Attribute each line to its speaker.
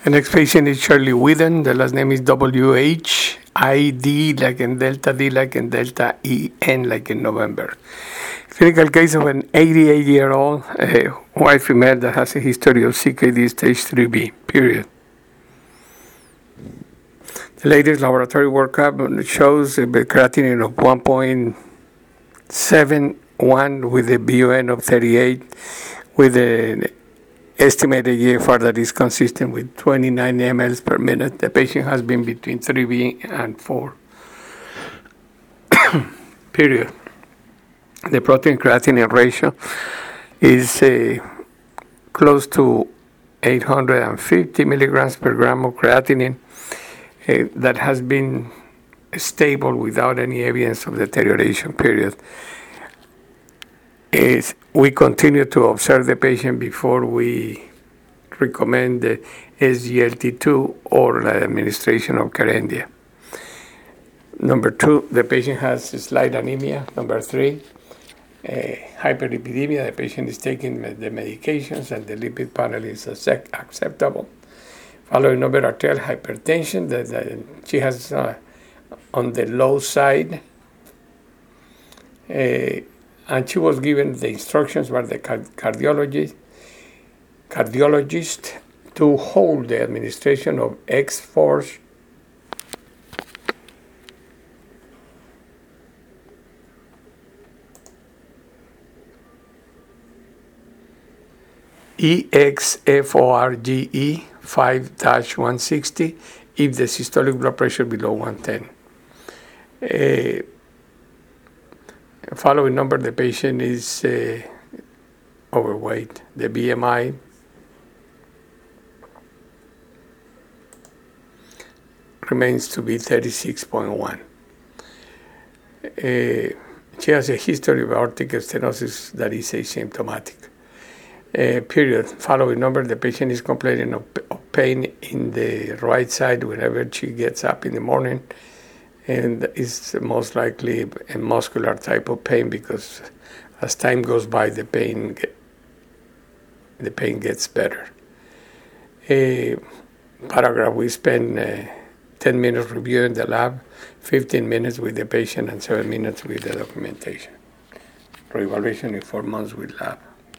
Speaker 1: The next patient is Shirley Whedon. The last name is W-H-I-D, like in Delta, D like in Delta, E-N like in November. Clinical case of an 88-year-old white female that has a history of CKD stage 3B, period. The latest laboratory workup shows a creatinine of 1.71 with a BUN of 38, with an estimated GFR that is consistent with 29 mL per minute. The patient has been between 3B and 4. Period. The protein creatinine ratio is close to 850 milligrams per gram of creatinine that has been stable without any evidence of deterioration, period. We continue to observe the patient before we recommend the SGLT2 or the administration of Kerendia. Number 2, the patient has slight anemia. Number 3, hyperlipidemia. The patient is taking the medications and the lipid panel is acceptable. Following number, arterial hypertension. She has on the low side. And she was given the instructions by the cardiologist to hold the administration of X-Force EXFORGE 5-160 if the systolic blood pressure below 110. Following number, the patient is overweight. The BMI remains to be 36.1. She has a history of aortic stenosis that is asymptomatic. Period. Following number, the patient is complaining of pain in the right side whenever she gets up in the morning, and it's most likely a muscular type of pain because as time goes by, the pain gets better. Paragraph, we spend 10 minutes reviewing the lab, 15 minutes with the patient, and 7 minutes with the documentation. Reevaluation in 4 months with lab.